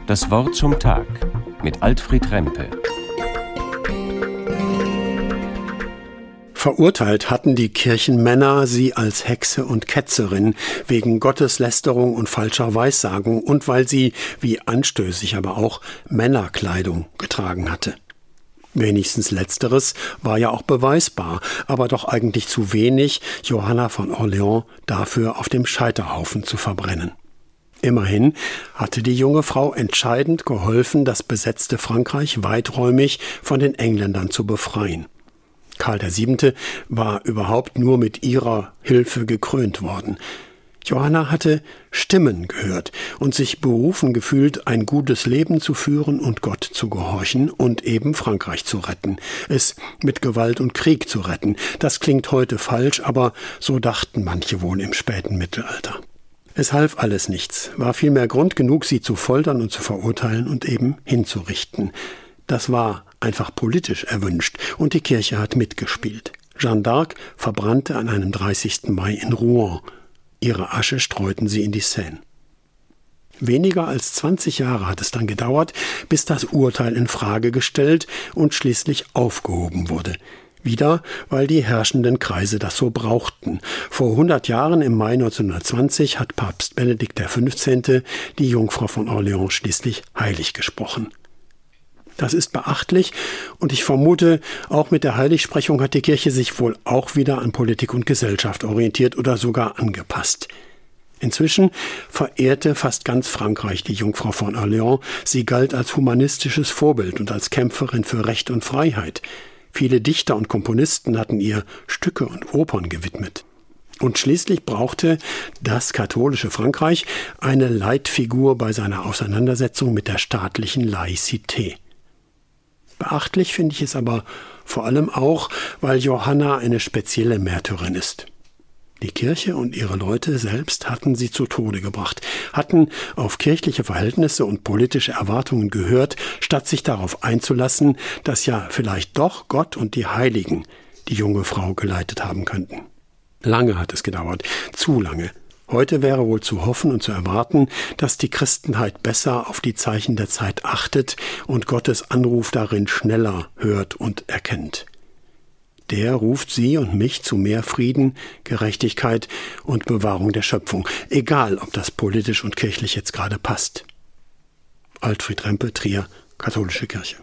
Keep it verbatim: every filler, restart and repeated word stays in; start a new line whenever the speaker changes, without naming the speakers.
Das Wort zum Tag mit Alfred Rempe.
Verurteilt hatten die Kirchenmänner sie als Hexe und Ketzerin wegen Gotteslästerung und falscher Weissagung und weil sie, wie anstößig aber auch, Männerkleidung getragen hatte. Wenigstens Letzteres war ja auch beweisbar, aber doch eigentlich zu wenig, Johanna von Orleans dafür auf dem Scheiterhaufen zu verbrennen. Immerhin hatte die junge Frau entscheidend geholfen, das besetzte Frankreich weiträumig von den Engländern zu befreien. Karl der Siebente war überhaupt nur mit ihrer Hilfe gekrönt worden. Johanna hatte Stimmen gehört und sich berufen gefühlt, ein gutes Leben zu führen und Gott zu gehorchen und eben Frankreich zu retten, es mit Gewalt und Krieg zu retten. Das klingt heute falsch, aber so dachten manche wohl im späten Mittelalter. Es half alles nichts, war vielmehr Grund genug, sie zu foltern und zu verurteilen und eben hinzurichten. Das war einfach politisch erwünscht und die Kirche hat mitgespielt. Jeanne d'Arc verbrannte an einem dreißigsten Mai in Rouen. Ihre Asche streuten sie in die Seine. Weniger als zwanzig Jahre hat es dann gedauert, bis das Urteil in Frage gestellt und schließlich aufgehoben wurde. Wieder, weil die herrschenden Kreise das so brauchten. Vor hundert Jahren, im Mai neunzehnhundertzwanzig, hat Papst Benedikt der Fünfzehnte die Jungfrau von Orleans schließlich heilig gesprochen. Das ist beachtlich und ich vermute, auch mit der Heiligsprechung hat die Kirche sich wohl auch wieder an Politik und Gesellschaft orientiert oder sogar angepasst. Inzwischen verehrte fast ganz Frankreich die Jungfrau von Orleans. Sie galt als humanistisches Vorbild und als Kämpferin für Recht und Freiheit. Viele Dichter und Komponisten hatten ihr Stücke und Opern gewidmet. Und schließlich brauchte das katholische Frankreich eine Leitfigur bei seiner Auseinandersetzung mit der staatlichen Laizität. Beachtlich finde ich es aber vor allem auch, weil Johanna eine spezielle Märtyrin ist. Die Kirche und ihre Leute selbst hatten sie zu Tode gebracht, hatten auf kirchliche Verhältnisse und politische Erwartungen gehört, statt sich darauf einzulassen, dass ja vielleicht doch Gott und die Heiligen die junge Frau geleitet haben könnten. Lange hat es gedauert, zu lange. Heute wäre wohl zu hoffen und zu erwarten, dass die Christenheit besser auf die Zeichen der Zeit achtet und Gottes Anruf darin schneller hört und erkennt. Der ruft sie und mich zu mehr Frieden, Gerechtigkeit und Bewahrung der Schöpfung, egal ob das politisch und kirchlich jetzt gerade passt. Alfred Rempe, Trier, Katholische Kirche.